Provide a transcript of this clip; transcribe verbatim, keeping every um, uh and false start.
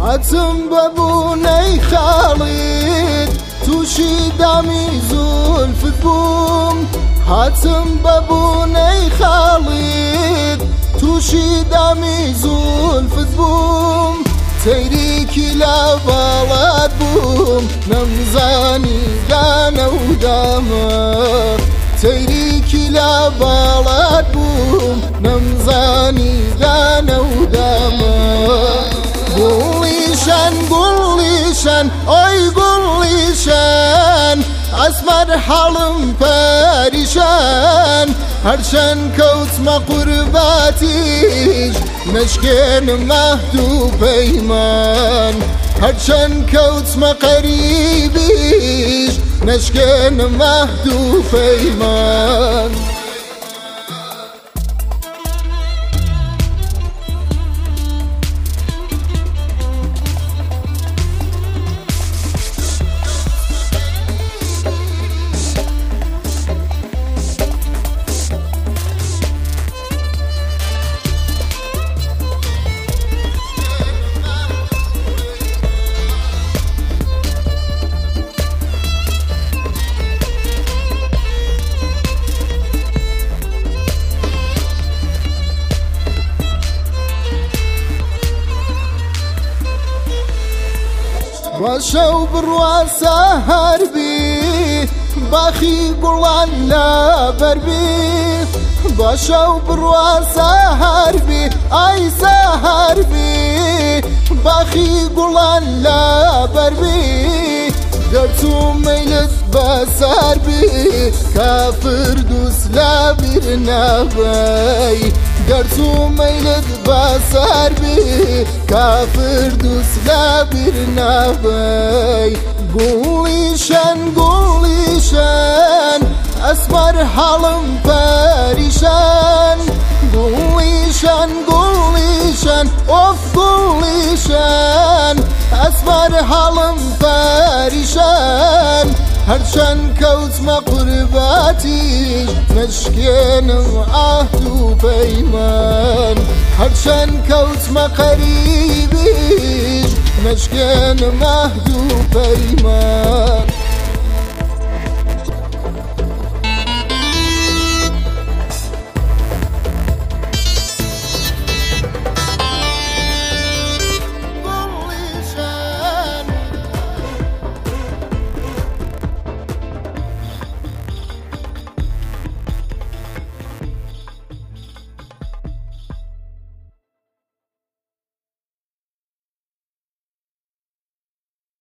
هاتم ببونەی خاڵید تووشی دامی زولفت بووم هاتم ببونەی خاڵید تووشی دامی زولفت بووم تەیریکی لە باڵات بووم نەمزانی دانە و دامە تەیریکی لە باڵات بووم نەمزانی دانە و دامە گوڵیشان گوڵیشان ئۆی گوڵیشان ئەسمەر حەڵم پەریشان هەرچەند کەوتمە قورباتیش نەشکێنم مەحد و پەیمان هەرچەند کەوتمە قەریبیش نەشکێنم مەحد و پەیمان باشە و بڕوا سەهەربی باخی گوڵان لەبەربی باشە و بڕوا سەهەربی ئای سەهەربی باخی گوڵان لەبەربی گەرچوو مەیلت بەسەربی کافر دووس لە بیر نەبەی گەرچوو مەیلت بەسەربی کافر دووس لە بیر نەبەی گوڵیشان گوڵیشان ئەسمەر حەڵم پەریشان گوڵیشان گوڵیشان ئۆف گوڵیشان ئەسمەر حەڵم پەریشان هەرچەند کەوتمە قورباتیش نەشکێنم عەهد و پەیمان هەرچەند کەوتمە قەریبیش نەشکێنم عەهد و پەیمان